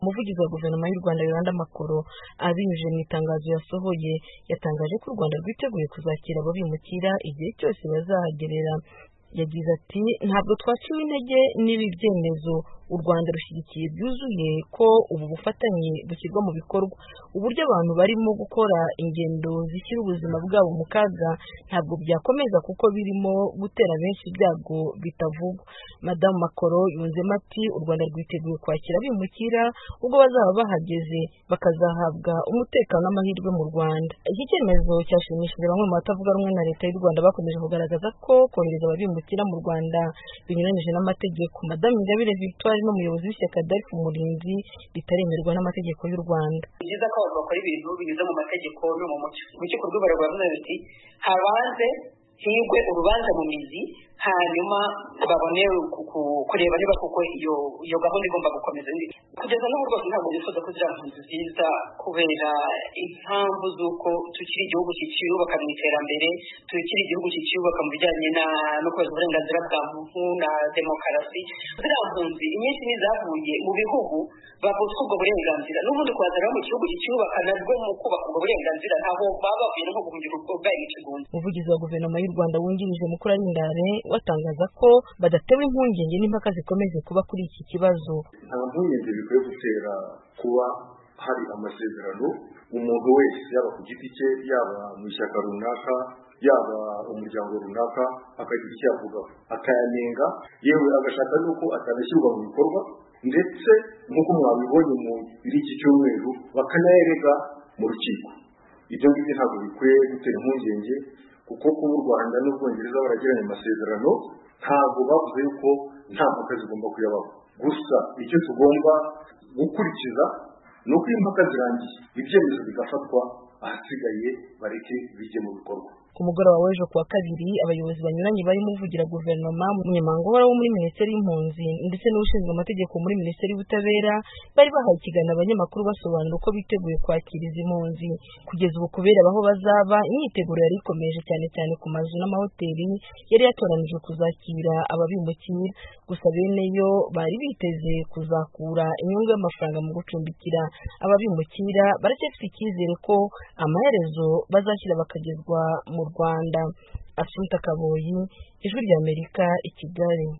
Umuvugizi wa guverinoma y'u Rwanda Yolanda Makoro abinyujije mu itangazo yasohoye yatangaje ko u Rwanda rwiteguye kuzakira abo bimukira igihe cyose bazahagerera. Yagize ati ntabwo twaciwe intege n'ibi byemezo, u Rwanda rushyigikiye byuzuye ko ubu bufatanye bushyirwa mu bikorwa. Uburyo abantu barimo gukora ingendo zishyira ubuzima bwabo mu kaga ntabwo byakomeza kuko birimo gutera benshi ibyago bitavugwa. Madamu Makoro yunzemo ati u Rwanda rwiteguye kwakira abimukira ubwo bazaba bahageze bakazahabwa umutekano n'amahirwe mu Rwanda. Iki cyemezo cyashimishije bamwe mu batavuga rumwe na leta y'u Rwanda bakomeje kugaragaza ko kohereza abimukira mu Rwanda binyuranyije n'amategeko. Madamu Ingabire Victoire n'umuyobozi w'ishyaka DARF Umurinzi ritaremerwa n'amategeko y'u Rwanda. Byiza ko abantu bakora ibintu binyuze mu mategeko no mu mucyo. Urukiko rw'Ibarura rwavuze ruti habanze higwe urubanza mu mizi hanyuma babone kureba niba kuko iyo gahunda igomba gukomeza. Kugeza n'ubu rwose ntabwo bifuza ko ziriya mpunzi ziza kubera impamvu z'uko tukiri igihugu kikiyubaka mu iterambere, tukiri igihugu kikiyubaka mu bijyanye no kubahiriza uburenganzira bwa muntu na demokarasi. Ziriya mpunzi inyinshi n'izavuye mu bihugu bavutswe ubwo burenganzira, n'ubundi kuhazana mu gihugu kikiyubaka nabwo mu kubaka ubwo burenganzira ntaho baba bavuye no guhungira ubwo bwayo ikigunzi. Umuvugizi wa guverinoma y'u Rwanda wungirije Mukurarindare watangaza ko badatewe impungenge n'impaka zikomeje kuba kuri iki kibazo. Nta mpungenge bikwiye gutera kuba hari amasezerano umuntu wese yaba ku giti cye yaba mu ishyaka runaka yaba umuryango runaka akagira icyo avugaho akayanenga yewe agashaka nuko atanashyirwa mu bikorwa, ndetse nk'uko mwabibonye mu iki cyumweru bakanayerega mu rukiko. Ibyo ngibyo ntabwo bikwiye gutera impungenge kuko kuba u Rwanda n'Ubwongereza baragiranye amasezerano ntabwo bavuze yuko nta mpaka zigomba kuyabaho. Gusa icyo tugomba gukurikiza ni uko impaka zirangiye ibyemezo bigafatwa, ahasigaye bareke bijye mu bikorwa. Ku mugoroba w'ejo kuwa kabiri abayobozi banyuranye barimo uvugira guverinoma, umunyamabanga uhoraho muri Minisiteri y'Impunzi ndetse n'ushinzwe amategeko muri Minisiteri y'Ubutabera bari bahaye ikiganiro abanyamakuru basobanura uko biteguye kwakira izi mpunzi. Kugeza ubu kubera aho bazaba imyiteguro yari ikomeje cyane cyane ku mazu n'amahoteli yari yatoranijwe kuzakira ababimukira. Gusa bene yo bari biteze kuzakura inyungu y'amafaranga mu gucumbikira ababimukira, baracyafite icyizere ko amaherezo bazashyira bakagezwa mu Rwanda. Assumpta Kaboyi, Ijwi ry'Amerika, i Kigali.